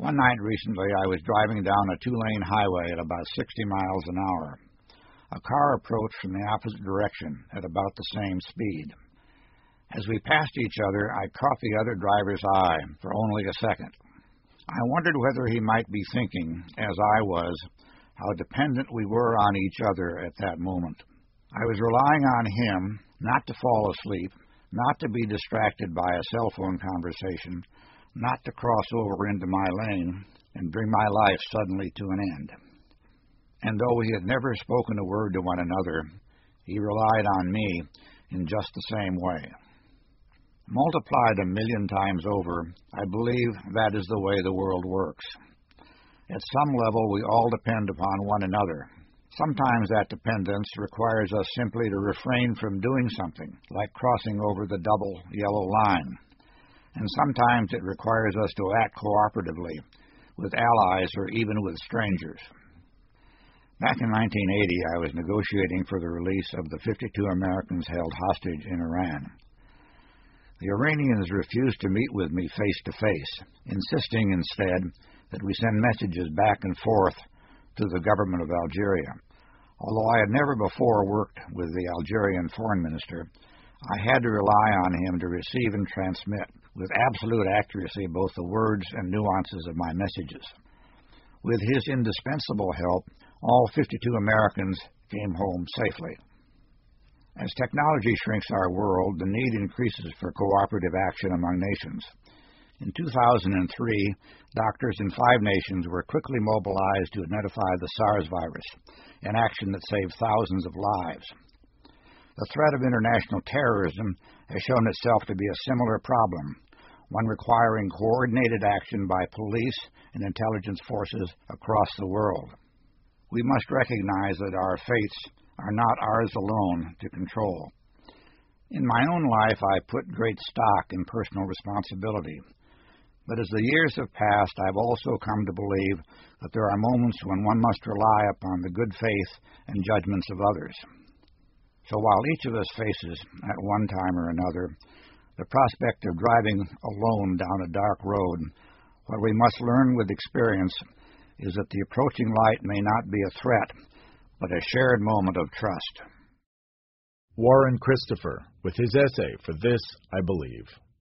One night recently, I was driving down a two-lane highway at about 60 miles an hour. A car approached from the opposite direction at about the same speed. As we passed each other, I caught the other driver's eye for only a second. I wondered whether he might be thinking, as I was, how dependent we were on each other at that moment. I was relying on him not to fall asleep, not to be distracted by a cell phone conversation, not to cross over into my lane and bring my life suddenly to an end. And though we had never spoken a word to one another, he relied on me in just the same way. Multiplied 1,000,000 times over, I believe that is the way the world works. At some level, we all depend upon one another. Sometimes that dependence requires us simply to refrain from doing something, like crossing over the double yellow line. And sometimes it requires us to act cooperatively, with allies or even with strangers. Back in 1980, I was negotiating for the release of the 52 Americans held hostage in Iran. The Iranians refused to meet with me face-to-face, insisting instead that we send messages back and forth to the government of Algeria. Although I had never before worked with the Algerian foreign minister, I had to rely on him to receive and transmit with absolute accuracy both the words and nuances of my messages. With his indispensable help, all 52 Americans came home safely. As technology shrinks our world, the need increases for cooperative action among nations. In 2003, doctors in 5 nations were quickly mobilized to identify the SARS virus, an action that saved thousands of lives. The threat of international terrorism has shown itself to be a similar problem, one requiring coordinated action by police and intelligence forces across the world. We must recognize that our fates are not ours alone to control. In my own life, I put great stock in personal responsibility. But as the years have passed, I've also come to believe that there are moments when one must rely upon the good faith and judgments of others. So while each of us faces, at one time or another, the prospect of driving alone down a dark road, what we must learn with experience is that the approaching light may not be a threat, but a shared moment of trust. Warren Christopher, with his essay, For This I Believe.